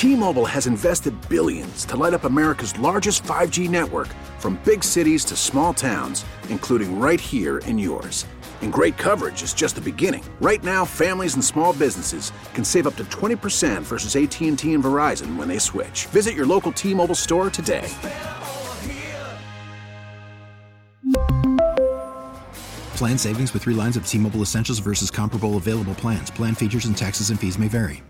T-Mobile has invested billions to light up America's largest 5G network, from big cities to small towns, including right here in yours. And great coverage is just the beginning. Right now, families and small businesses can save up to 20% versus AT&T and Verizon when they switch. Visit your local T-Mobile store today. Plan savings with 3 lines of T-Mobile Essentials versus comparable available plans. Plan features and taxes and fees may vary.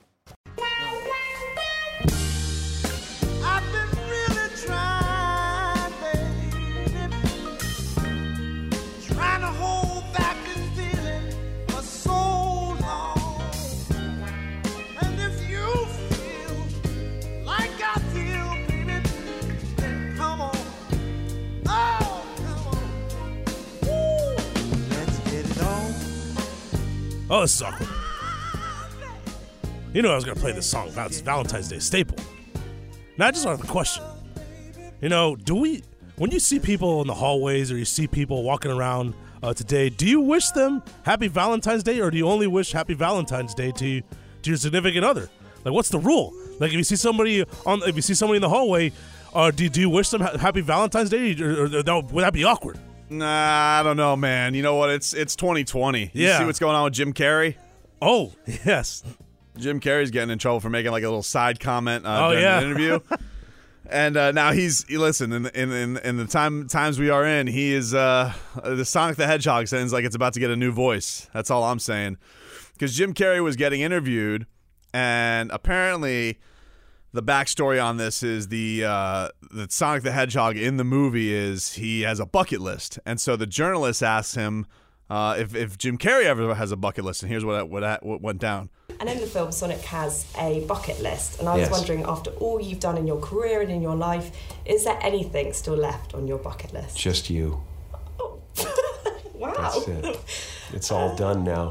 Oh, this is awkward. You know I was going to play this song. It's Valentine's Day staple. Now, I just have a question. You know, when you see people in the hallways or you see people walking around today, do you wish them Happy Valentine's Day, or do you only wish Happy Valentine's Day to your significant other? Like, what's the rule? Like, if you see somebody in the hallway, do you wish them Happy Valentine's Day, or would that be awkward? Nah, I don't know, man. You know what? It's 2020. You see what's going on with Jim Carrey? Oh, yes. Jim Carrey's getting in trouble for making like a little side comment during an interview. And now listen, in the times we are in, he is the Sonic the Hedgehog sounds like it's about to get a new voice. That's all I'm saying. Because Jim Carrey was getting interviewed, and apparently the backstory on this is the Sonic the Hedgehog in the movie is he has a bucket list, and so the journalist asks him if Jim Carrey ever has a bucket list, and here's what went down. And in the film, Sonic has a bucket list, and I was wondering, after all you've done in your career and in your life, is there anything still left on your bucket list? Just you. Oh. Wow. That's it. It's all done now.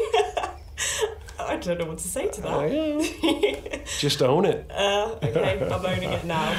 I don't know what to say to that. Just own it. Okay, I'm owning it now.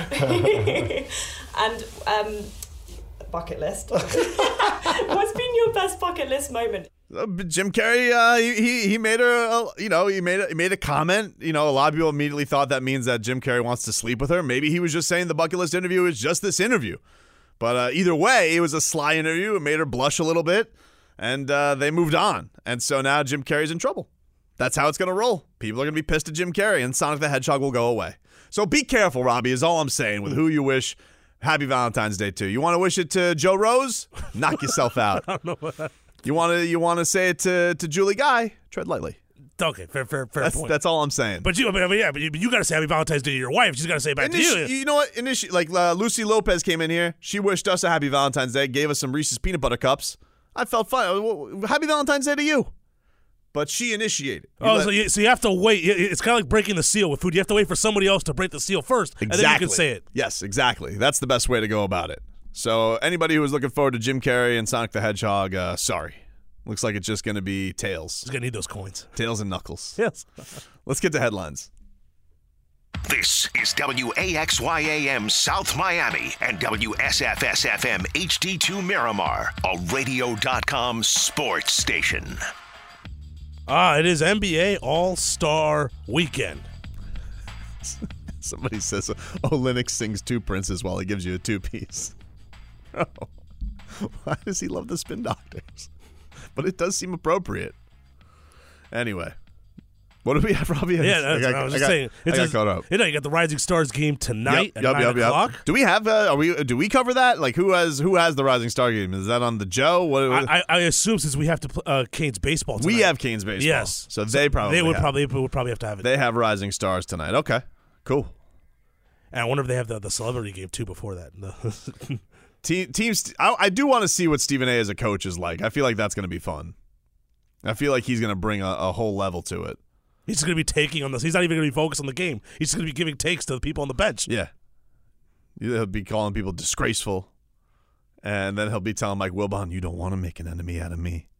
And bucket list. What's been your best bucket list moment? Jim Carrey, he made he made a comment. You know, a lot of people immediately thought that means that Jim Carrey wants to sleep with her. Maybe he was just saying the bucket list interview is just this interview. But either way, it was a sly interview. It made her blush a little bit, and they moved on. And so now Jim Carrey's in trouble. That's how it's going to roll. People are going to be pissed at Jim Carrey, and Sonic the Hedgehog will go away. So be careful, Robbie, is all I'm saying, with who you wish Happy Valentine's Day to. You want to wish it to Joe Rose? Knock yourself out. I don't know about that. You want to say it to Julie Guy? Tread lightly. Okay, fair point. That's all I'm saying. But you got to say Happy Valentine's Day to your wife. She's got to say it back to you. You know what? Lucy Lopez came in here. She wished us a Happy Valentine's Day, gave us some Reese's Peanut Butter Cups. I felt fine. Happy Valentine's Day to you. But she initiated. So you have to wait. It's kind of like breaking the seal with food. You have to wait for somebody else to break the seal first, and then you can say it. Yes, exactly. That's the best way to go about it. So anybody who was looking forward to Jim Carrey and Sonic the Hedgehog, sorry. Looks like it's just going to be Tails. He's going to need those coins. Tails and Knuckles. Yes. Let's get to headlines. This is WAXYAM South Miami and WSFS-FM HD2 Miramar, a radio.com sports station. It is NBA All-Star Weekend. Somebody says, Linux sings two princes while he gives you a two-piece. Oh, why does he love the Spin Doctors? But it does seem appropriate. Anyway, what do we have, Robbie? I was just saying. I got caught up. You got the Rising Stars game tonight at 9 o'clock. Do we have? Do we cover that? Like, who has the Rising Star game? Is that on the Joe? I assume, since we have to Canes baseball tonight. We have Canes baseball. Yes, so they would probably have to have it. They have Rising Stars tonight. Okay, cool. And I wonder if they have the celebrity game too before that. Teams. I do want to see what Stephen A. as a coach is like. I feel like that's going to be fun. I feel like he's going to bring a whole level to it. He's going to be taking on this. He's not even going to be focused on the game. He's going to be giving takes to the people on the bench. Yeah. He'll be calling people disgraceful. And then he'll be telling Mike Wilbon, you don't want to make an enemy out of me.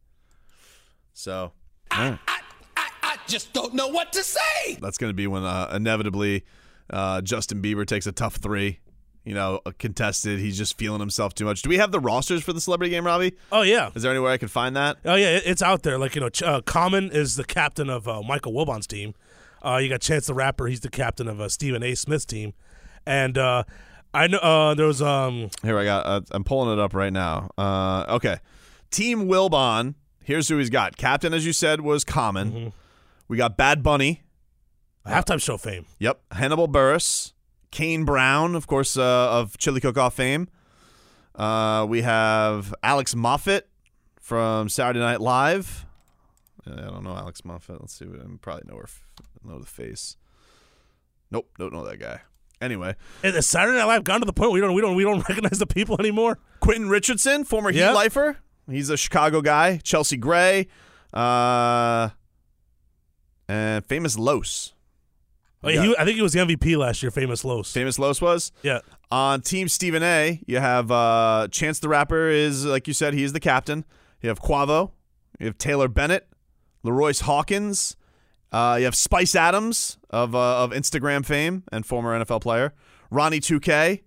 So. I just don't know what to say. That's going to be when inevitably Justin Bieber takes a tough three. Contested. He's just feeling himself too much. Do we have the rosters for the celebrity game, Robbie? Oh, yeah. Is there anywhere I can find that? Oh, yeah. It's out there. Common is the captain of Michael Wilbon's team. You got Chance the Rapper. He's the captain of Stephen A. Smith's team. And I know there was Here I got. I'm pulling it up right now. Okay, Team Wilbon. Here's who he's got. Captain, as you said, was Common. Mm-hmm. We got Bad Bunny, halftime show fame. Yep, Hannibal Buress, Kane Brown, of course, of Chili Cook-Off fame. We have Alex Moffat from Saturday Night Live. I don't know Alex Moffat. Let's see. I probably know the face. Nope, don't know that guy. Anyway, is Saturday Night Live gone to the point where we don't recognize the people anymore? Quentin Richardson, former Heat lifer. He's a Chicago guy. Chelsea Gray, and Famous Los. Oh, yeah, I think he was the MVP last year. Famous Los. Famous Los was? Yeah. On Team Stephen A, you have Chance the Rapper is, like you said, he is the captain. You have Quavo. You have Taylor Bennett, LaRoyce Hawkins. You have Spice Adams of Instagram fame and former NFL player. Ronnie 2K.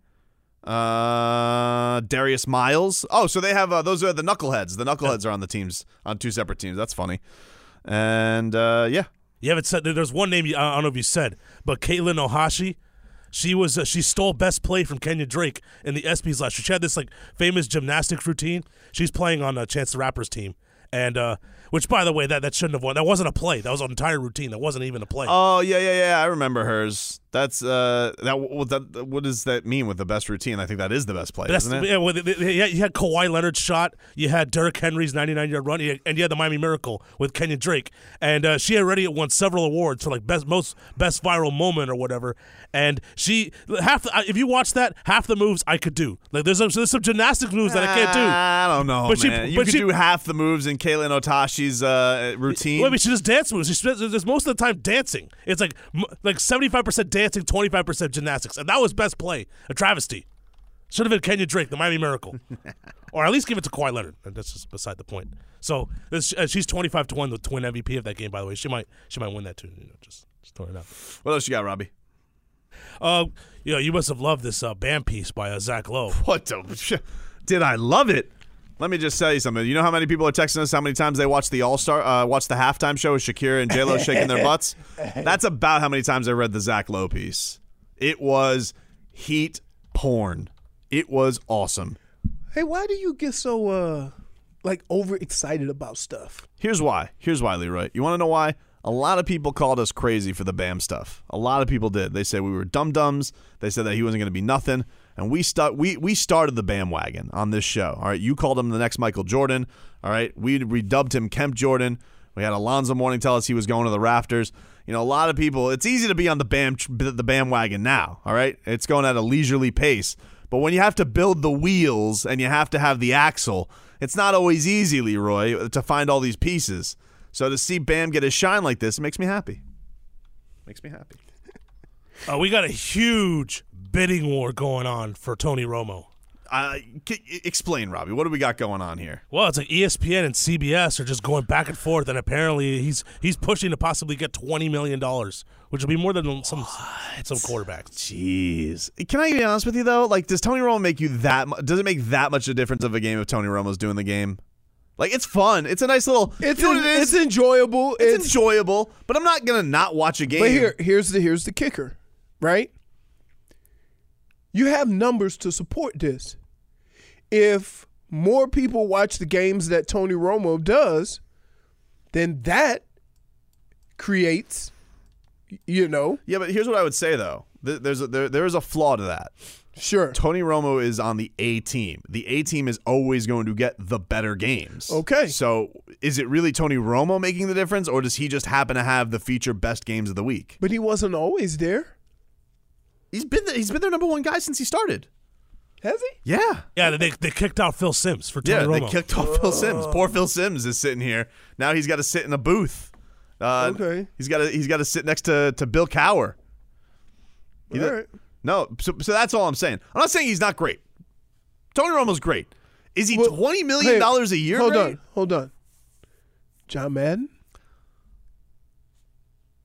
Darius Miles. Oh, so they have those are the Knuckleheads. The Knuckleheads are on the teams, on two separate teams. That's funny. And yeah. You haven't said. There's one name I don't know if you said, but Caitlin Ohashi. She stole best play from Kenya Drake in the ESPYs last year. She had this like famous gymnastics routine. She's playing on Chance the Rapper's team, and which by the way that shouldn't have won. That wasn't a play. That was an entire routine. That wasn't even a play. Oh yeah. I remember hers. That's what does that mean with the best routine? I think that is the best play, isn't it? Yeah, well, you had Kawhi Leonard's shot. You had Derrick Henry's 99-yard run, and you had the Miami Miracle with Kenya Drake. And she already won several awards for like best viral moment or whatever. And if you watch that, half the moves I could do. Like there's some gymnastics moves that I can't do. I don't know, but man. You could do half the moves in Caitlin Otashi's routine. Well, I mean, she just dance moves. She spends most of the time dancing. It's like 75% dancing, 25% gymnastics, and that was best play. A travesty. Should have been Kenya Drake, the Miami Miracle, or at least give it to Kawhi Leonard. That's just beside the point. So she's 25-1 to win MVP of that game. By the way, she might win that too. Just throwing it out. What else you got, Robbie? You must have loved this Bam piece by Zach Lowe. What did I love it? Let me just tell you something. You know how many people are texting us how many times they watch the All-Star, watch the halftime show with Shakira and J-Lo shaking their butts? That's about how many times I read the Zach Lowe piece. It was heat porn. It was awesome. Hey, why do you get so overexcited about stuff? Here's why, Leroy. You want to know why? A lot of people called us crazy for the Bam stuff. A lot of people did. They said we were dum-dums. They said that he wasn't going to be nothing. And we started the Bam wagon on this show. All right, you called him the next Michael Jordan. All right, we dubbed him Kemp Jordan. We had Alonzo Mourning tell us he was going to the rafters. You know, a lot of people. It's easy to be on the Bam wagon now. All right, it's going at a leisurely pace. But when you have to build the wheels and you have to have the axle, it's not always easy, Leroy, to find all these pieces. So to see Bam get his shine like this, it makes me happy. We got a huge bidding war going on for Tony Romo. Explain, Robbie. What do we got going on here? Well, it's like ESPN and CBS are just going back and forth, and apparently he's pushing to possibly get $20 million, which will be more than some quarterbacks. Jeez. Can I be honest with you, though? Like, does Tony Romo make you does it make that much a difference of a game if Tony Romo's doing the game? Like, it's fun. It's a nice little. It's enjoyable. It's enjoyable, but I'm not gonna not watch a game. But here's the kicker, right? You have numbers to support this. If more people watch the games that Tony Romo does, then that creates, Yeah, but here's what I would say though. There is a flaw to that. Sure. Tony Romo is on the A team. The A team is always going to get the better games. Okay. So is it really Tony Romo making the difference, or does he just happen to have the feature best games of the week? But he wasn't always there. He's been their number one guy since he started. Has he? Yeah. Yeah, they kicked out Phil Simms for Tony Romo. Yeah, they kicked off Phil Simms. Poor Phil Simms is sitting here. Now he's got to sit in a booth. Okay. He's got to sit next to Bill Cowher. All right. No, so that's all I'm saying. I'm not saying he's not great. Tony Romo's great. Is he $20 million a year? Hold on. John Madden?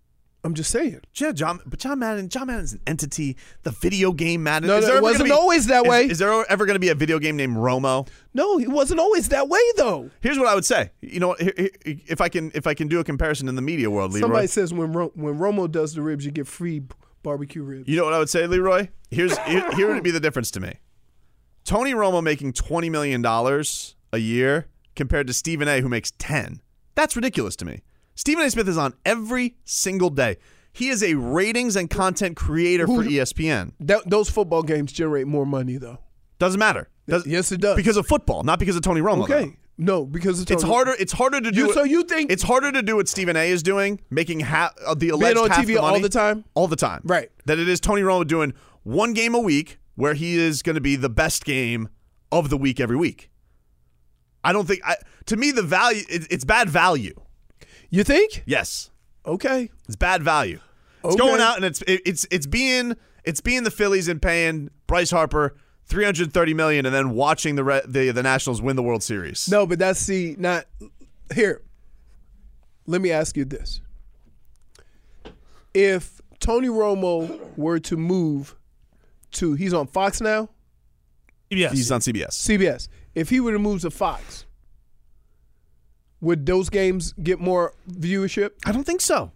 I'm just saying. Yeah, John Madden's an entity. The video game Madden. No, it wasn't always that way. Is there ever going to be a video game named Romo? No, it wasn't always that way, though. Here's what I would say. You know, if I can do a comparison in the media world, Leroy. Somebody says when Romo does the ribs, you get free barbecue ribs. You know what I would say, Leroy? Here would be the difference to me. Tony Romo making $20 million a year compared to Stephen A, who makes 10. That's ridiculous to me. Stephen A. Smith is on every single day. He is a ratings and content creator for ESPN. Those football games generate more money, though. Doesn't matter. Yes, it does. Because of football, not because of Tony Romo. Okay. Though. No, because of Tony. It's harder to do. So you think it's harder to do what Stephen A. is doing, making the alleged being on half TV the money, all the time, right? That it is Tony Romo doing one game a week, where he is going to be the best game of the week every week. I don't think. To me, the value it's bad value. You think? Yes. Okay. It's bad value. It's going out and it's being the Phillies and paying Bryce Harper $330 million and then watching the Nationals win the World Series. No, but that's not here. Let me ask you this: if Tony Romo were to move to, he's on Fox now. CBS. He's on CBS. CBS. If he were to move to Fox, would those games get more viewership? I don't think so.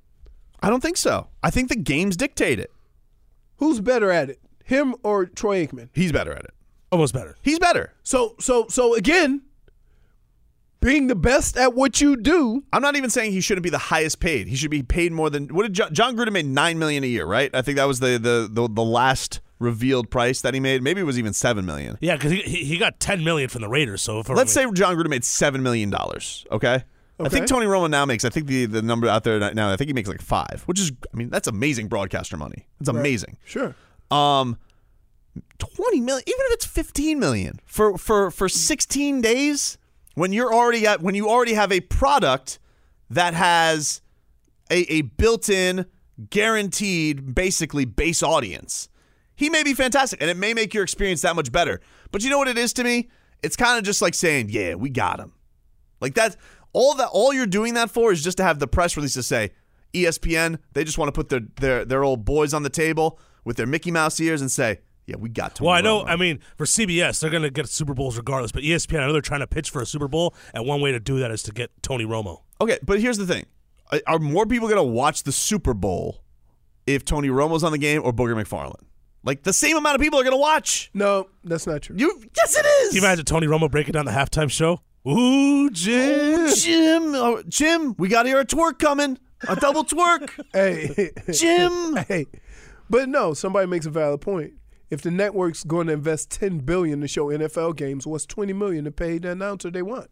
I think the games dictate it. Who's better at it, him or Troy Aikman? He's better at it. Almost better. He's better. So again, being the best at what you do. I'm not even saying he shouldn't be the highest paid. He should be paid more than what did John Gruden made $9 million a year, right? I think that was the last revealed price that he made. Maybe it was even $7 million. Yeah, because he got $10 million from the Raiders. So let's say John Gruden made $7 million. Okay. I think Tony Romo now makes. I think the number out there now. I think he makes like 5, which is. I mean, that's amazing broadcaster money. It's amazing. Sure. 20 million, even if it's 15 million for 16 days, when you already have a product that has a built-in, guaranteed, basically base audience. He may be fantastic, and it may make your experience that much better. But you know what it is to me? It's kind of just like saying, "Yeah, we got him." Like that's all you're doing that for is just to have the press release to say, ESPN, they just want to put their old boys on the table with their Mickey Mouse ears and say, yeah, we got Tony Romo. I know. I mean, for CBS, they're going to get Super Bowls regardless. But ESPN, I know they're trying to pitch for a Super Bowl, and one way to do that is to get Tony Romo. Okay, but here's the thing. Are more people going to watch the Super Bowl if Tony Romo's on the game or Booger McFarland? Like, the same amount of people are going to watch. No, that's not true. Yes, it is. Can you imagine Tony Romo breaking down the halftime show? Ooh, Jim. Oh, Jim, we got to hear a twerk coming. A double twerk. Hey. Jim. Hey. But no, somebody makes a valid point. If the network's going to invest $10 billion to show NFL games, what's $20 million to pay the announcer they want?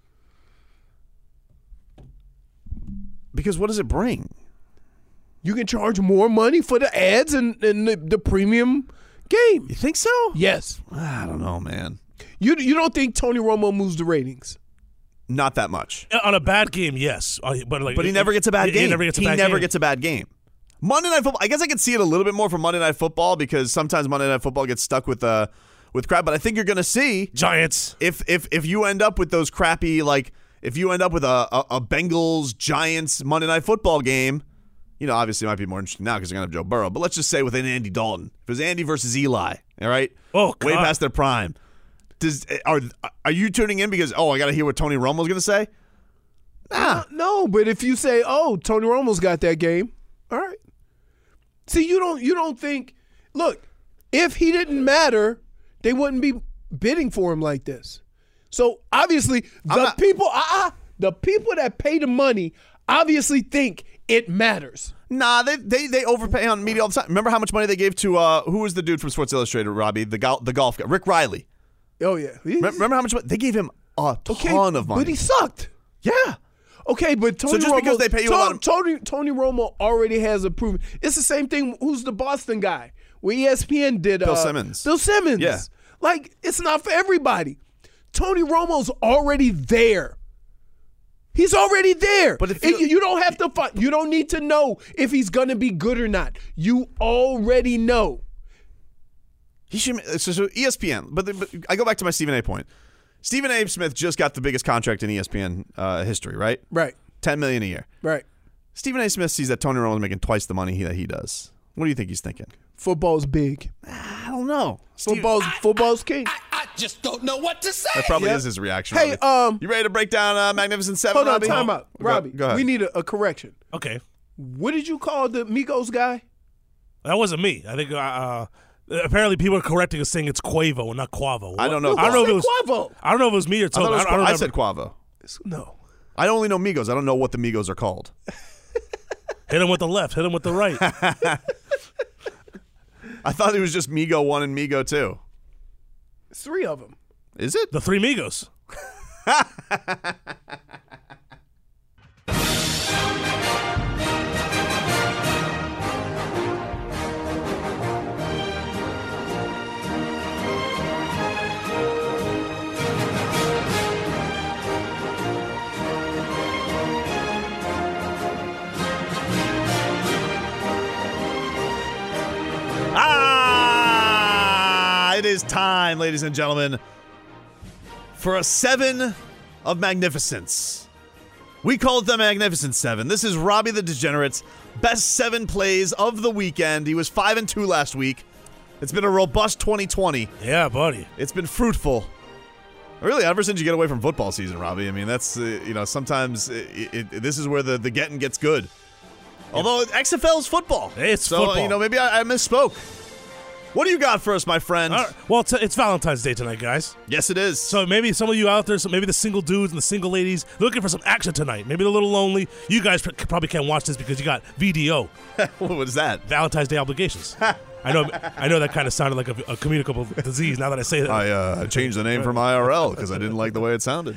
Because what does it bring? You can charge more money for the ads and the premium game. You think so? Yes. I don't know, man. You don't think Tony Romo moves the ratings? Not that much. On a bad game, yes. But he never gets a bad game. He never gets a bad game. Monday Night Football, I guess I could see it a little bit more for Monday Night Football because sometimes Monday Night Football gets stuck with crap. But I think you're going to see Giants. If you end up with those crappy, like if you end up with a Bengals Giants Monday Night Football game, you know, obviously it might be more interesting now because they're going to have Joe Burrow. But let's just say with an Andy Dalton, if it was Andy versus Eli, all right, way past their prime. Are you tuning in because I got to hear what Tony Romo's going to say? No, but if you say, Tony Romo's got that game, all right. See, you don't think. Look, if he didn't matter, they wouldn't be bidding for him like this. So obviously, the people that pay the money obviously think it matters. Nah, they overpay on media all the time. Remember how much money they gave to who was the dude from Sports Illustrated, Robbie, the golf guy, Rick Riley. Oh yeah, remember how much money they gave him? A ton of money, but he sucked. Yeah. Okay, but Tony just Romo, because they pay you a lot of Tony Romo already has a proven. It's the same thing. Who's the Boston guy? Where ESPN did Bill Simmons. Bill Simmons. Yeah. Like, it's not for everybody. Tony Romo's already there. He's already there. But if you don't have to find, you don't need to know if he's gonna be good or not. You already know. He should. So ESPN. But I go back to my Stephen A. point. Stephen A. Smith just got the biggest contract in ESPN history, right? Right. $10 million a year. Right. Stephen A. Smith sees that Tony Romo's making twice the money that he does. What do you think he's thinking? Football's big. I don't know. Football's king. I just don't know what to say. That probably is his reaction. Hey, Robbie. You ready to break down Magnificent Seven? Hold on, Robbie? time out. Robbie, go ahead. we need a correction. Okay. What did you call the Migos guy? That wasn't me. I think apparently people are correcting us saying it's Quavo and not Quavo. I don't know. I don't know if it was Quavo. I don't know if it was me or Tony. I said Quavo. No. I only know Migos. I don't know what the Migos are called. Hit him with the left. Hit him with the right. I thought it was just Migo 1 and Migo 2. 3 of them. Is it? The 3 Migos. It is time, ladies and gentlemen, for a 7 of magnificence. We call it the Magnificent 7. This is Robbie the Degenerate's best 7 plays of the weekend. He was 5-2 last week. It's been a robust 2020. Yeah, buddy. It's been fruitful. Really, ever since you get away from football season, Robbie. I mean, that's, sometimes this is where the getting gets good. Although XFL is football. It's football. Maybe I misspoke. What do you got for us, my friend? Well, it's Valentine's Day tonight, guys. Yes, it is. So maybe some of you out there, maybe the single dudes and the single ladies, looking for some action tonight. Maybe they're a little lonely. You guys probably can't watch this because you got VDO. What is that? Valentine's Day obligations. I know that kind of sounded like a communicable disease now that I say that. I changed the name from IRL because I didn't like the way it sounded.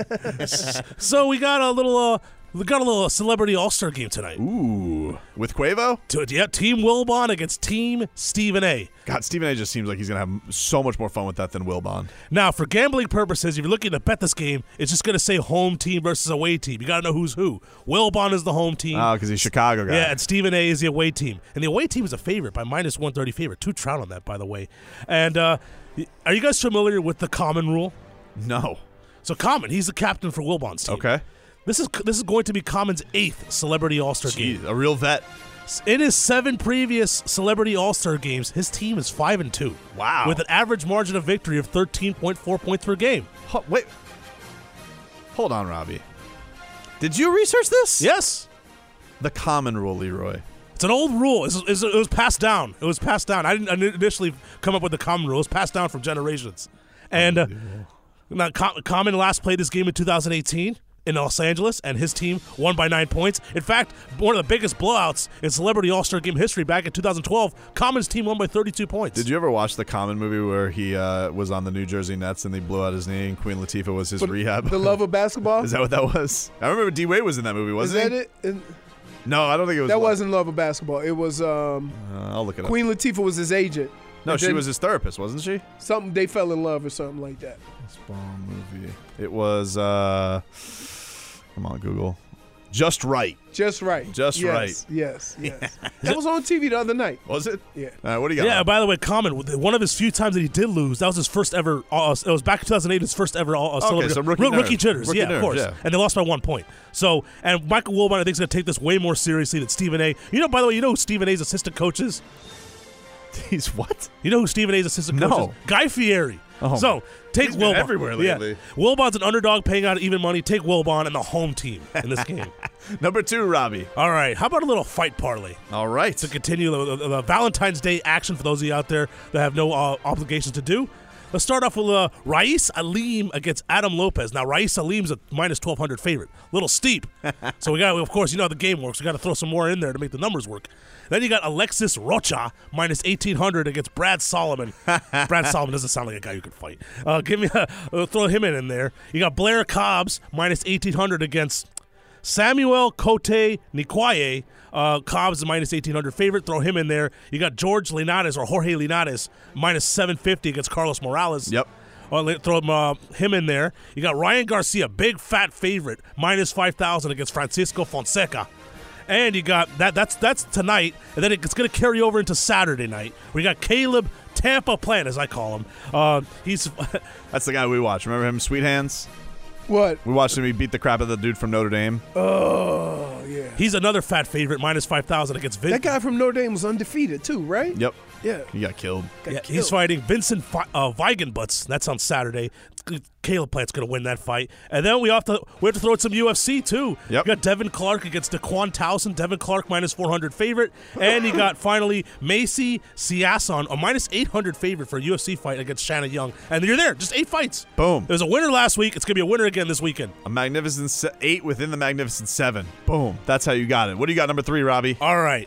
So we got a little celebrity all-star game tonight. Ooh. With Quavo? Team Wilbon against Team Stephen A. God, Stephen A just seems like he's going to have so much more fun with that than Wilbon. Now, for gambling purposes, if you're looking to bet this game, it's just going to say home team versus away team. You got to know who's who. Wilbon is the home team. Oh, because he's Chicago guy. Yeah, and Stephen A is the away team. And the away team is a favorite by minus 130 favorite. 2 trout on that, by the way. And are you guys familiar with the Common rule? No. So Common, he's the captain for Wilbon's team. Okay. This is going to be Common's 8th Celebrity All-Star game. A real vet. In his 7 previous Celebrity All-Star games, his team is 5-2. Wow. With an average margin of victory of 13.4 points per game. Wait. Hold on, Robbie. Did you research this? Yes. The Common rule, Leroy. It's an old rule. It was passed down. I didn't initially come up with the Common rule. It was passed down from generations. And now Common last played this game in 2018. In Los Angeles, and his team won by 9 points. In fact, one of the biggest blowouts in Celebrity All-Star Game history back in 2012, Common's team won by 32 points. Did you ever watch the Common movie where he was on the New Jersey Nets and they blew out his knee and Queen Latifah was his rehab? The Love of Basketball? Is that what that was? I remember D-Wade was in that movie, wasn't he? Is that it? No, I don't think it was. That wasn't Love of Basketball. It was I'll look it up. Queen Latifah was his agent. No, she was his therapist, wasn't she? Something, they fell in love or something like that. Baseball movie. It was come on, Google. Just Right. Just Right. Just yes, Right. Yes. That was on TV the other night. Was it? Yeah. What do you got? Yeah, by the way, Common, one of his few times that he did lose, that was his first ever, it was back in 2008, his first ever Celebrity. So rookie jitters, rookie yeah, nerves, of course. Yeah. And they lost by 1 point. So, and Michael Wilbon, I think, is going to take this way more seriously than Stephen A. By the way, you know who Stephen A's assistant coach is? He's what? You know who Stephen A's assistant coach is? Guy Fieri. Oh, so take he's Wilbon. Been everywhere lately. Yeah. Wilbon's an underdog paying out even money. Take Wilbon and the home team in this game. Number 2, Robbie. All right. How about a little fight parlay? All right. To continue the Valentine's Day action for those of you out there that have no obligations to do. Let's start off with Rais Alim against Adam Lopez. Now, Rais Alim's a minus 1,200 favorite. A little steep. So we got, of course, you know how the game works. We got to throw some more in there to make the numbers work. Then you got Alexis Rocha, minus 1,800 against Brad Solomon. Brad Solomon doesn't sound like a guy who could fight. Throw him in there. You got Blair Cobbs, minus 1,800 against Samuel Cote Nikwaye. Cobbs is minus 1,800 favorite. Throw him in there. You got Jorge Linares, minus 750 against Carlos Morales. Yep. Throw him in there. You got Ryan Garcia, big fat favorite, minus 5,000 against Francisco Fonseca. And you got that's tonight, and then it's going to carry over into Saturday night. We got Caleb Tampa Plant, as I call him. He's that's the guy we watch. Remember him, Sweet Hands? What? We watched him. He beat the crap out of the dude from Notre Dame. Oh, yeah. He's another fat favorite, minus 5,000 against Vincent. That guy from Notre Dame was undefeated too, right? Yep. Yeah. He got killed. He's fighting Vincent Weigenbutz. That's on Saturday. Caleb Plant's going to win that fight. And then we have to throw in some UFC, too. Yep. You got Devin Clark against Daquan Towson. Devin Clark, minus 400 favorite. And you got, finally, Macy Siasson, a minus 800 favorite for a UFC fight against Shanna Young. And you're there. Just 8 fights. Boom. There was a winner last week. It's going to be a winner again this weekend. A magnificent 8 within the magnificent 7. Boom. That's how you got it. What do you got, number 3, Robbie? All right.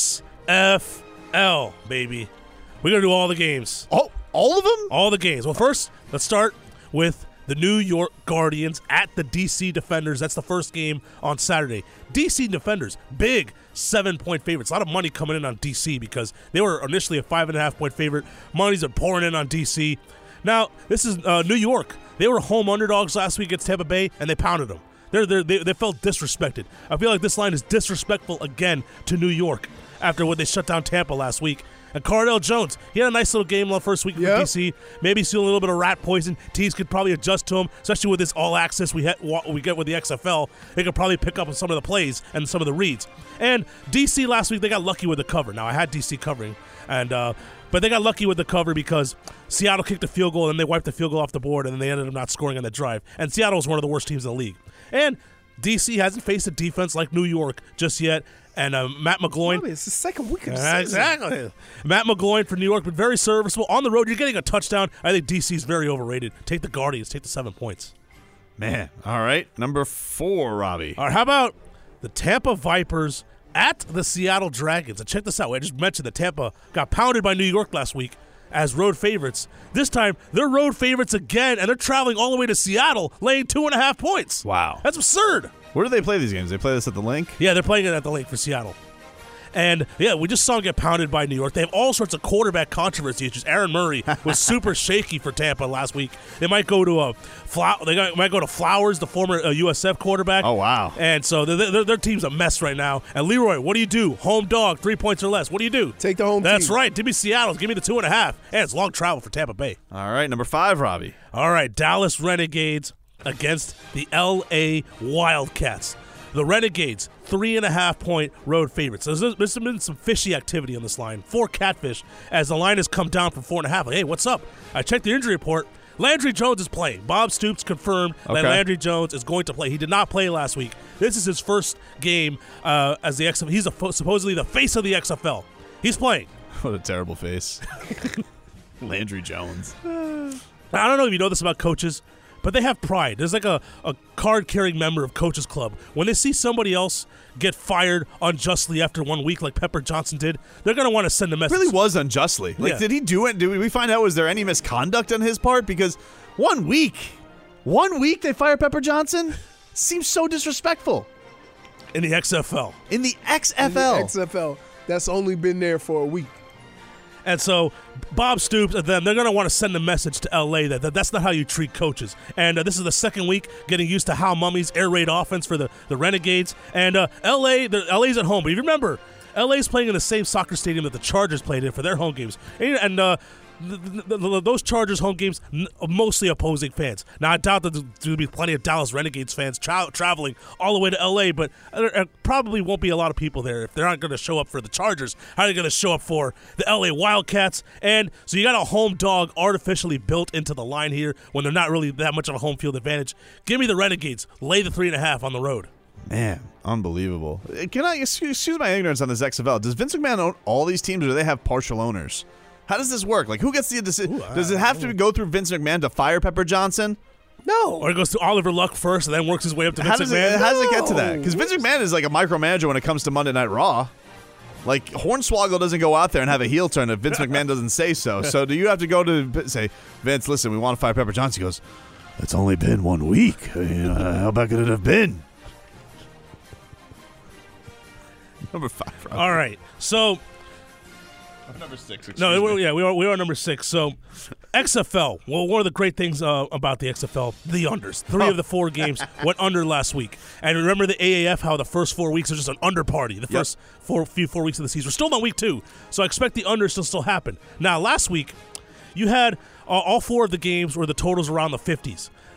XFL, baby. We're going to do all the games. Oh, all of them? All the games. Well, first, let's start with the New York Guardians at the DC Defenders. That's the first game on Saturday. DC Defenders, big 7-point favorites. A lot of money coming in on DC because they were initially a 5.5-point favorite. Money's are pouring in on DC. Now, this is New York. They were home underdogs last week against Tampa Bay, and they pounded them. They felt disrespected. I feel like this line is disrespectful again to New York after what they shut down Tampa last week. And Cardell Jones, he had a nice little game the first week for DC. Maybe see a little bit of rat poison. Teams could probably adjust to him, especially with this all-access we get with the XFL. They could probably pick up on some of the plays and some of the reads. And DC last week, they got lucky with the cover. Now, I had DC covering, but they got lucky with the cover because Seattle kicked a field goal, and they wiped the field goal off the board, and then they ended up not scoring on the drive. And Seattle was one of the worst teams in the league. And DC hasn't faced a defense like New York just yet. And Matt McGloin. It's the second week of the season. Exactly. Matt McGloin for New York, but very serviceable. On the road, you're getting a touchdown. I think DC is very overrated. Take the Guardians. Take the 7 points. Man. All right. Number 4, Robbie. All right. How about the Tampa Vipers at the Seattle Dragons? And check this out. I just mentioned that Tampa got pounded by New York last week as road favorites. This time, they're road favorites again, and they're traveling all the way to Seattle, laying 2.5 points. Wow. That's absurd. Where do they play these games? They play this at the Link? Yeah, they're playing it at the Link for Seattle. And, yeah, we just saw them get pounded by New York. They have all sorts of quarterback controversy issues. Aaron Murray was super shaky for Tampa last week. They might go to Flowers, the former USF quarterback. Oh, wow. And so their team's a mess right now. And Leroy, what do you do? Home dog, 3 points or less. What do you do? Take the home That's team. right. Give me Seattle. Give me the 2.5. And it's long travel for Tampa Bay. All right. Number 5, Robbie. All right. Dallas Renegades against the L.A. Wildcats. The Renegades, 3.5-point road favorites. So there's been some fishy activity on this line. 4 catfish as the line has come down from 4.5. Like, hey, what's up? I checked the injury report. Landry Jones is playing. Bob Stoops confirmed that Landry Jones is going to play. He did not play last week. This is his first game as the XFL. He's supposedly the face of the XFL. He's playing. What a terrible face. Landry Jones. I don't know if you know this about coaches, but they have pride. There's like a card-carrying member of Coaches Club. When they see somebody else get fired unjustly after 1 week like Pepper Johnson did, they're going to want to send a message. It really was unjustly. Like, Did he do it? Did we find out, was there any misconduct on his part? Because 1 week they fire Pepper Johnson? Seems so disrespectful. In the XFL. In the XFL. In the XFL. That's only been there for a week. And so Bob Stoops and them, they're going to want to send a message to L.A. that that's not how you treat coaches. And this is the second week getting used to Hal Mummy's air raid offense for the Renegades. And L.A.'s at home. But if you remember, L.A.'s playing in the same soccer stadium that the Chargers played in for their home games. And those Chargers home games, mostly opposing fans. Now, I doubt that there'll be plenty of Dallas Renegades fans traveling all the way to L.A., but there probably won't be a lot of people there. If they're not going to show up for the Chargers, how are they going to show up for the L.A. Wildcats? And so you got a home dog artificially built into the line here when they're not really that much of a home field advantage. Give me the Renegades. Lay the 3.5 on the road. Man, unbelievable. Can I excuse my ignorance on this XFL? Does Vince McMahon own all these teams, or do they have partial owners? How does this work? Like, who gets the decision? Does it have to go through Vince McMahon to fire Pepper Johnson? No. Or it goes to Oliver Luck first and then works his way up to Vince McMahon? How does it get to that? Because Vince McMahon is like a micromanager when it comes to Monday Night Raw. Like, Hornswoggle doesn't go out there and have a heel turn if Vince McMahon doesn't say so. So do you have to go to say, Vince, listen, we want to fire Pepper Johnson? He goes, it's only been 1 week. How bad could it have been? Number 5. Robert. All right. So... Number 6. No, we are number 6. So, XFL. Well, one of the great things about the XFL, the unders. 3 of the 4 games went under last week. And remember the AAF, how the first 4 weeks are just an under party. The first 4 weeks of the season. We're still on week 2, so I expect the unders to still happen. Now, last week, you had all 4 of the games where the totals around the 50s.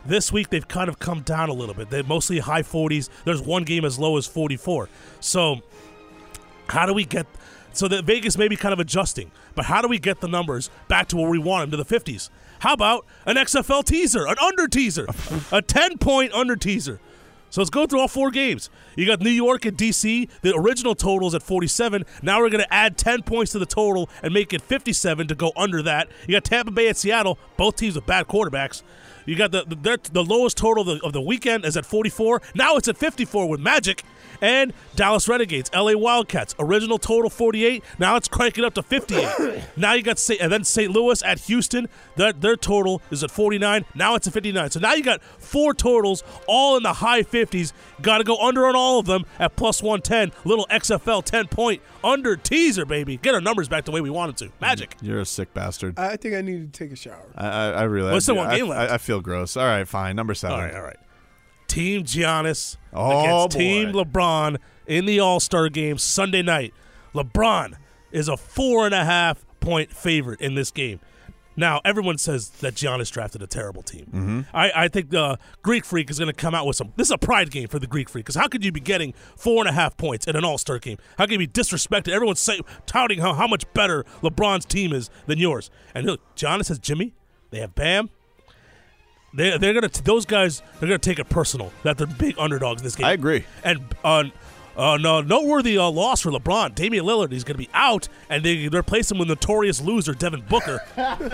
This week they've kind of come down a little bit. They're mostly high 40s. There's one game as low as 44. So how do we get – so that Vegas may be kind of adjusting, but how do we get the numbers back to where we want them, to the 50s? How about an XFL teaser, an under teaser, a 10-point under teaser? So let's go through all 4 games. You got New York and D.C. The original total is at 47. Now we're going to add 10 points to the total and make it 57 to go under that. You got Tampa Bay and Seattle, both teams with bad quarterbacks. You got the lowest total of the weekend is at 44. Now it's at 54 with Magic. And Dallas Renegades, LA Wildcats, original total 48. Now it's cranking up to 58. Now you got St. Louis at Houston. Their total is at 49. Now it's at 59. So now you got 4 totals, all in the high 50s. Got to go under on all of them at plus 110. Little XFL 10-point under teaser, baby. Get our numbers back the way we wanted to. Magic. You're a sick bastard. I think I need to take a shower. I really. What's the one game left? I feel gross. All right, fine. Number 7. All right. Team Giannis against Team LeBron in the All-Star game Sunday night. LeBron is a 4.5-point favorite in this game. Now, everyone says that Giannis drafted a terrible team. Mm-hmm. I think the Greek Freak is going to come out with some – this is a pride game for the Greek Freak, because how could you be getting 4.5 points in an All-Star game? How can you be disrespected? Everyone's touting how much better LeBron's team is than yours. And look, Giannis has Jimmy. They have Bam. They're those guys. They're gonna take it personal that they're big underdogs in this game. I agree. And noteworthy loss for LeBron. Damian Lillard, he's gonna be out, and they replace him with notorious loser Devin Booker.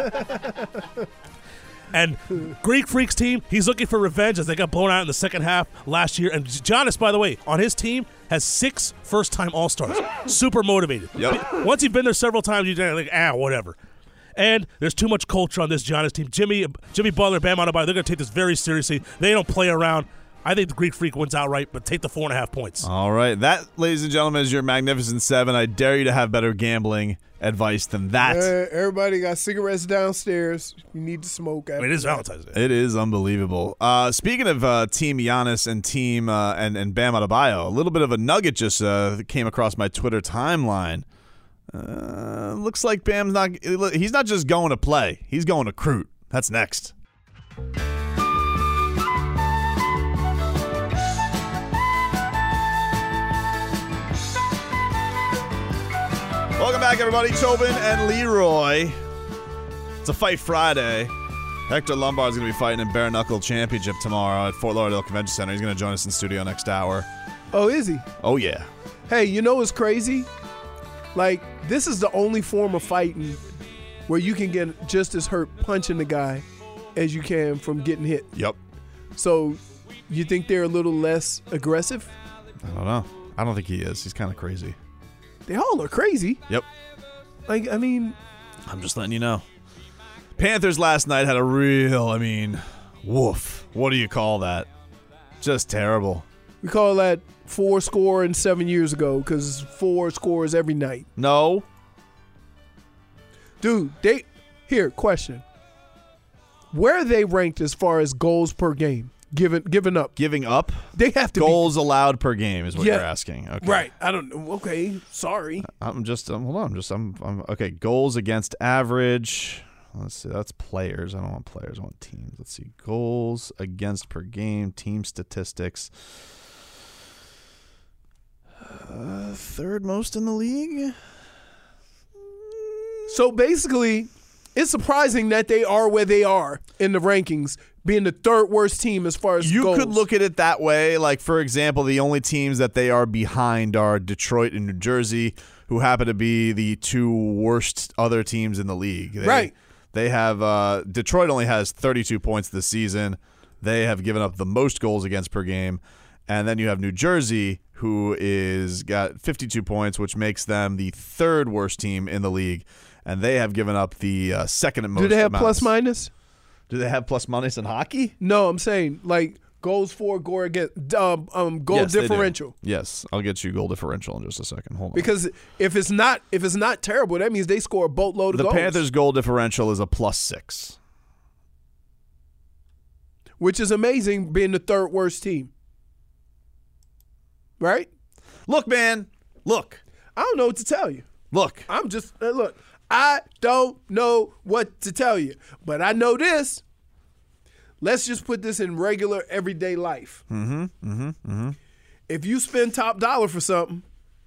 And Greek Freak's team, he's looking for revenge as they got blown out in the second half last year. And Giannis, by the way, on his team has 6 first-time All-Stars. Super motivated. Yep. Once you've been there several times, you're like, whatever. And there's too much culture on this Giannis team. Jimmy Butler, Bam Adebayo, they're going to take this very seriously. They don't play around. I think the Greek Freak wins outright, but take the 4.5 points. All right. That, ladies and gentlemen, is your Magnificent 7. I dare you to have better gambling advice than that. Everybody got cigarettes downstairs. You need to smoke. It is Valentine's Day. It is unbelievable. Speaking of Team Giannis and Team and Bam Adebayo, a little bit of a nugget just came across my Twitter timeline. Looks like Bam's he's not just going to play. He's going to recruit. That's next. Welcome back, everybody. Tobin and Leroy. It's a Fight Friday. Hector Lombard's going to be fighting in Bare Knuckle Championship tomorrow at Fort Lauderdale Convention Center. He's going to join us in studio next hour. Oh, is he? Oh, yeah. Hey, you know what's crazy? Like, this is the only form of fighting where you can get just as hurt punching the guy as you can from getting hit. Yep. So, you think they're a little less aggressive? I don't know. I don't think he is. He's kind of crazy. They all are crazy. Yep. Like, I mean, I'm just letting you know. Panthers last night had a real, woof. What do you call that? Just terrible. We call that 4 7 years ago because 4 scores every night. No. Dude, question. Where are they ranked as far as goals per game? Given up. Giving up? They have to goals allowed per game is what you're asking. Okay. Right. I don't know. Okay. Sorry. Hold on. Okay. Goals against average. Let's see. That's players. I don't want players. I want teams. Let's see. Goals against per game. Team statistics. Third most in the league. So basically, it's surprising that they are where they are in the rankings, being the 3rd worst team as far as goals. You could look at it that way. Like, for example, the only teams that they are behind are Detroit and New Jersey, who happen to be the 2 worst other teams in the league. Right. They have Detroit only has 32 points this season. They have given up the most goals against per game. And then you have New Jersey, who is got 52 points, which makes them the 3rd worst team in the league. And they have given up the second most. Do they have amounts. plus minus? Do they have plus minus in hockey? No, I'm saying like goals for, goal against, goal differential. Yes, I'll get you goal differential in just a second. Hold on. Because if it's not terrible, that means they score a boatload of goals. The Panthers' goal differential is a +6, which is amazing, being the 3rd worst team. Right? Look, man. Look. I don't know what to tell you. Look. I'm just look. I don't know what to tell you, but I know this. let's just put this in regular everyday life. If you spend top dollar for something,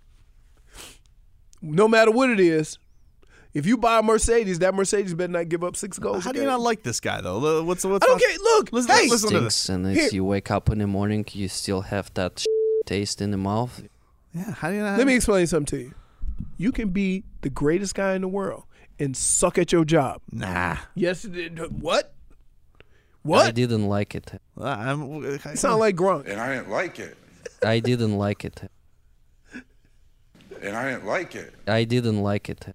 no matter what it is, if you buy a Mercedes, that Mercedes better not give up 6 goals. How do you not like this guy, though? What's okay, look. Listen to this. And it's you wake up in the morning, you still have that taste in the mouth. Yeah, how do you not? Let me explain something to you. You can be the greatest guy in the world and suck at your job. Nah. Yes, what? I didn't like it. You sound like Gronk. And I didn't like it. I didn't like it. And I didn't like it. I didn't like it.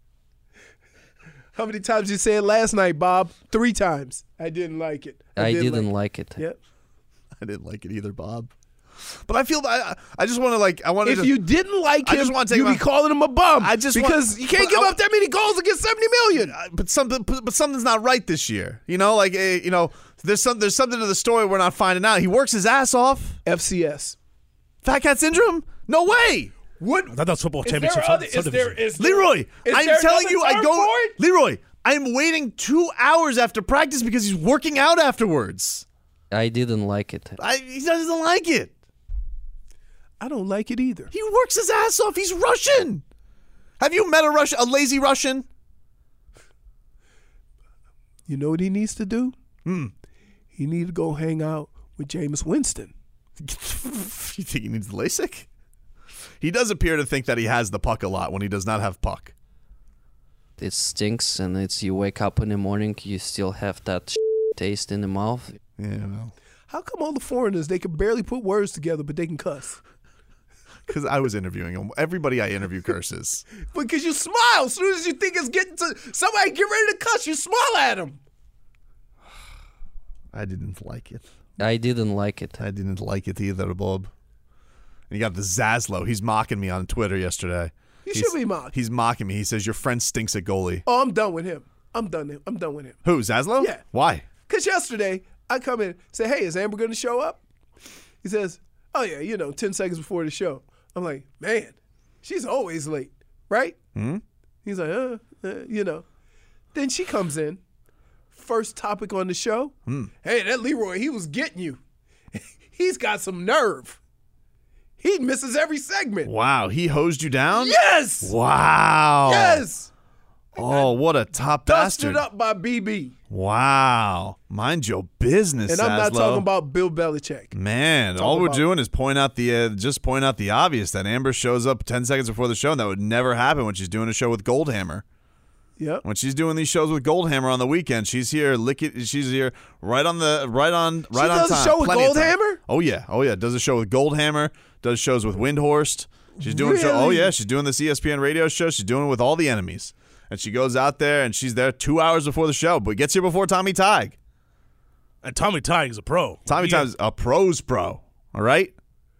How many times you said last night, Bob? 3 times. I didn't like it. I didn't like it. Yep. I didn't like it either, Bob. But I feel I just want to like I wanted. If you didn't like him, you'd be calling him a bum. Because you can't give up that many goals against 70 million. But something's not right this year. You know, like there's something to the story we're not finding out. He works his ass off. FCS. Fat cat syndrome? No way. What? I thought that was football championship. Leroy, I'm telling you, Leroy, I'm waiting 2 hours after practice because he's working out afterwards. I didn't like it. He doesn't like it. I don't like it either. He works his ass off. He's Russian. Have you met a lazy Russian? You know what he needs to do? He needs to go hang out with Jameis Winston. You think he needs the LASIK? He does appear to think that he has the puck a lot when he does not have puck. It stinks, and it's you wake up in the morning, you still have that taste in the mouth. Yeah, well. How come all the foreigners, they can barely put words together, but they can cuss? Because I was interviewing him. Everybody I interview curses. Because you smile. As soon as you think it's getting to somebody get ready to cuss, you smile at him. I didn't like it. I didn't like it. I didn't like it either, Bob. And you got the Zaslow. He's mocking me on Twitter yesterday. He should be mocked. He's mocking me. He says, your friend stinks at goalie. Oh, I'm done with him. I'm done with him. Who, Zaslow? Yeah. Why? Because yesterday, I come in and say, hey, is Amber going to show up? He says, oh, yeah, 10 seconds before the show. I'm like, man, she's always late, right? Mm-hmm. He's like, Then she comes in. First topic on the show. Hey, that Leroy, he was getting you. He's got some nerve. He misses every segment. Wow, he hosed you down? Yes! Wow. Yes! Oh, what a top bastard. Dusted up by BB. Wow. Mind your business, And I'm not Zaslow. talking about Bill Belichick. Man, all we're doing is point out the obvious, that Amber shows up 10 seconds before the show, and that would never happen when she's doing a show with Goldhammer. Yep. When she's doing these shows with Goldhammer on the weekend, she's here right on time. She does a show with Goldhammer? Oh yeah. Does a show with Goldhammer, does shows with Windhorst. She's doing she's doing this ESPN radio show. She's doing it with all the enemies. And she goes out there and she's there 2 hours before the show, but gets here before Tommy Tighe. And Tommy Tighe is a pro. Tommy Tighe's a pro's pro. All right?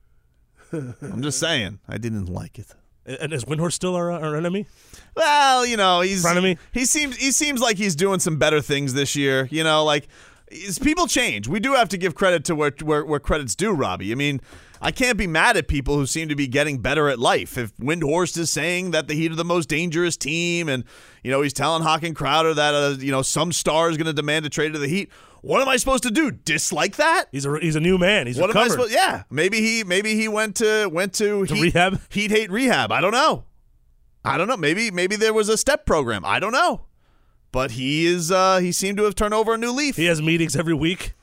I'm just saying. I didn't like it. And is Windhorst still our enemy? Well, he's frenemy. He seems like he's doing some better things this year. People change. We do have to give credit to where credit's due, Robbie. I mean, I can't be mad at people who seem to be getting better at life. If Windhorst is saying that the Heat are the most dangerous team, and he's telling Hakan Crowder that some star is going to demand a trade to the Heat, what am I supposed to do? Dislike that? He's a new man. He's what recovered. Am I supposed? Yeah, maybe he went to Heat, rehab. Heat hate rehab. I don't know. Maybe there was a step program. I don't know. But he seemed to have turned over a new leaf. He has meetings every week.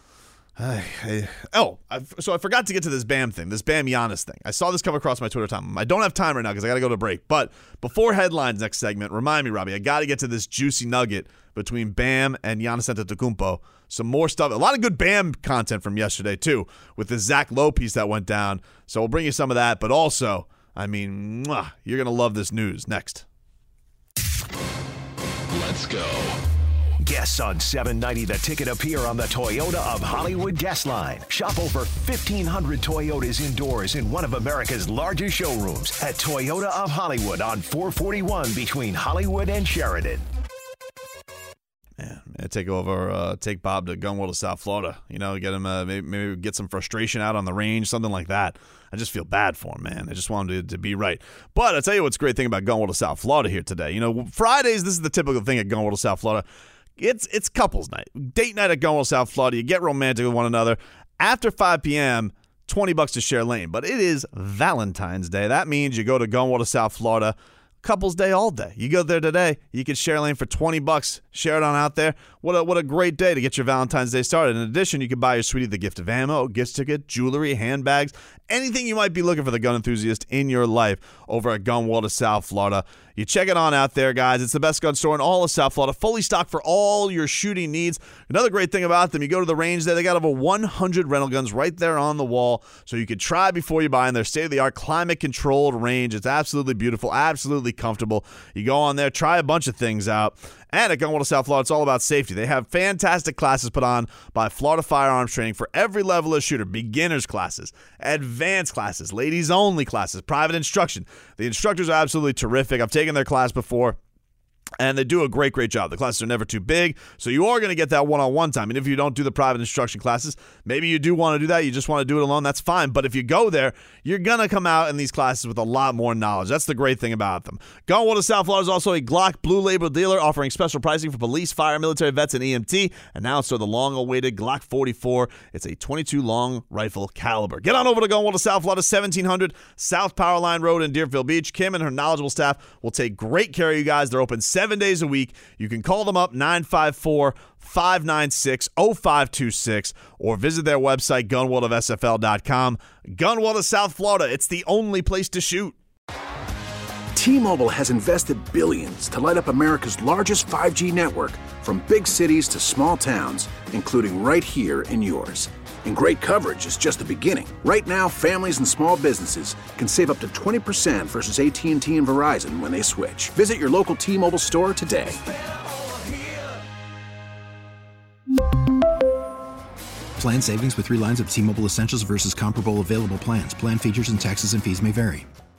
So I forgot to get to this Bam thing, this Bam Giannis thing. I saw this come across my Twitter time. I don't have time right now because I got to go to break. But before headlines next segment, remind me, Robbie, I got to get to this juicy nugget between Bam and Giannis Antetokounmpo. Some more stuff. A lot of good Bam content from yesterday, too, with the Zach Lowe piece that went down. So we'll bring you some of that. But also, you're going to love this news. Next. Let's go. Guests on 790 The Ticket appear on the Toyota of Hollywood guest line. Shop over 1,500 Toyotas indoors in one of America's largest showrooms at Toyota of Hollywood on 441 between Hollywood and Sheridan. Yeah, take Bob to Gunwale to South Florida. Get him maybe get some frustration out on the range, something like that. I just feel bad for him, man. I just want him to be right. But I'll tell you what's a great thing about Gunwale to South Florida here today. Fridays, this is the typical thing at Gunwale to South Florida. It's couples night. Date night at Gunwale, South Florida. You get romantic with one another. After 5 p.m., $20 to share lane. But it is Valentine's Day. That means you go to Gunwale, South Florida. Couples day all day. You go there today, you can share lane for $20. Share it on out there. What a great day to get your Valentine's Day started. In addition, you can buy your sweetie the gift of ammo, gift ticket, jewelry, handbags, anything you might be looking for the gun enthusiast in your life over at Gunwale, South Florida. You check it on out there, guys. It's the best gun store in all of South Florida, fully stocked for all your shooting needs. Another great thing about them, you go to the range there, they got over 100 rental guns right there on the wall, so you can try before you buy in their state-of-the-art, climate-controlled range. It's absolutely beautiful, absolutely comfortable. You go on there, try a bunch of things out. And at Gunwale, South Florida, it's all about safety. They have fantastic classes put on by Florida Firearms Training for every level of shooter. Beginners classes, advanced classes, ladies-only classes, private instruction. The instructors are absolutely terrific. I've taken their class before, and they do a great job. The classes are never too big, so you are going to get that one-on-one time. And if you don't do the private instruction classes, maybe you do want to do that, you just want to do it alone, that's fine. But if you go there, you're going to come out in these classes with a lot more knowledge. That's the great thing about them. Gunwale, South Florida is also a Glock Blue Label dealer offering special pricing for police, fire, military vets, and EMT. And now it's the long-awaited Glock 44. It's a 22 long rifle caliber. Get on over to Gunwale, South Florida, 1700 South Powerline Road in Deerfield Beach. Kim and her knowledgeable staff will take great care of you guys. They're open 7 days a week. You can call them up 954-596-0526 or visit their website gunworldofsfl.com. Gunwale, South Florida, it's the only place to shoot. T-Mobile has invested billions to light up America's largest 5G network, from big cities to small towns, including right here in yours. And great coverage is just the beginning. Right now, families and small businesses can save up to 20% versus AT&T and Verizon when they switch. Visit your local T-Mobile store today. Plan savings with 3 lines of T-Mobile Essentials versus comparable available plans. Plan features and taxes and fees may vary.